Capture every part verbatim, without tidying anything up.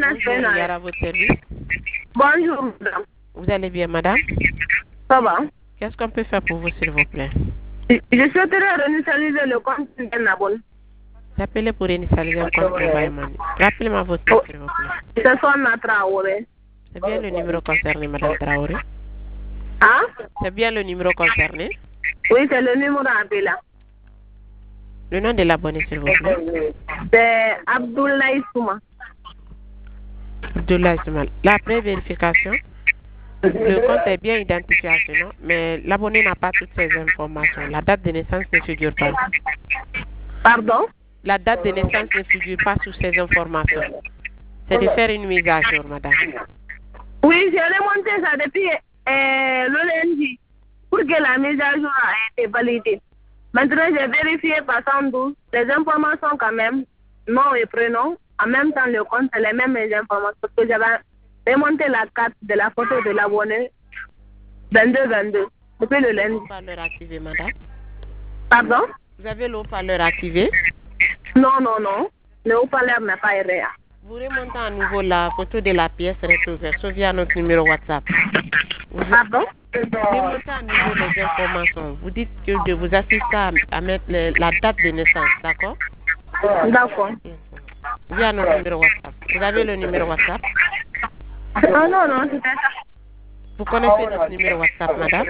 Bonjour, Yara, à votre service. Bonjour, madame. Vous allez bien, madame? Ça va? Qu'est-ce qu'on peut faire pour vous, s'il vous plaît? Je souhaiterais réinitialiser le compte Nabon. Appelez pour initialiser un compte Mobile Money. Rappelez-moi votre nom, s'il vous plaît. C'est Sonna Traoré. C'est bien le numéro concerné, madame Traoré? Hein? C'est bien le numéro concerné? Oui, c'est le numéro appelé là. Le nom de l'abonné, s'il vous plaît? C'est Abdoulaye Souma. Abdoulaye Souma. La pré-vérification, le compte est bien identifié à ce nom, mais l'abonné n'a pas toutes ces informations. La date de naissance ne figure pas. Pardon? La date de naissance ne figure pas sous ces informations. C'est de faire une mise à jour, madame. Oui, j'ai remonté ça depuis euh, le lundi pour que la mise à jour a été validée. Maintenant, j'ai vérifié par douze les informations quand même, nom et prénom. En même temps, le compte, c'est les mêmes informations. Parce que j'avais remonté la carte de la photo de l'abonné vingt-deux vingt-deux depuis le lundi. Le haut-parleur activé, madame? Pardon? Vous avez le haut-parleur activé? Non, non, non. Le haut-parleur n'a pas erré. Vous remontez à nouveau la photo de la pièce rétroverse via notre numéro WhatsApp. Vous Pardon? remontez à nouveau les informations. Vous dites que je vous assiste à, à mettre le, la date de naissance, d'accord? D'accord. Via notre numéro WhatsApp. Vous avez le numéro WhatsApp? Non, non, non, c'est ça. Vous connaissez notre numéro WhatsApp, madame?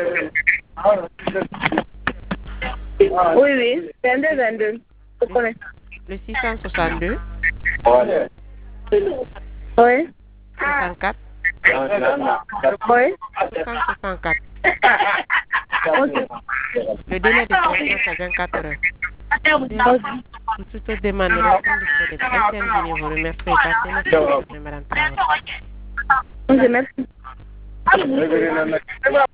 Oui, oui. vingt-deux vingt-deux. Je connais. Le six cent soixante-deux. Oui. soixante-quatre. Oui. cent soixante-quatre. Ok. Le délai de traitement, c'est vingt-quatre heures. Pour toute demande, répondez sur les prochaines lignes. Vous remercie et passez une bonne journée, madame Traoré. Ok, merci.